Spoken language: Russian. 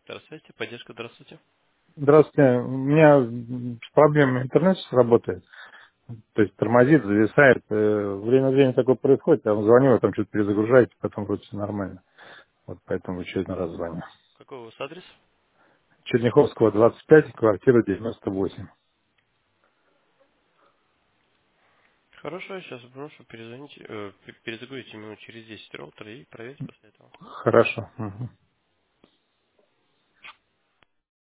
Здравствуйте, поддержка, здравствуйте. Здравствуйте. У меня с проблемами интернет сейчас работает. То есть тормозит, зависает. Время от времени такое происходит. Я вам звоню, вы там что-то перезагружаете, потом вроде все нормально. Вот поэтому в очередной раз звоню. Какой у вас адрес? Черняховского, 25, квартира 98. Хорошо, я сейчас брошу, перезвоните, перезагрузите минут через 10 роутер и проверьте после этого. Хорошо. Мгм.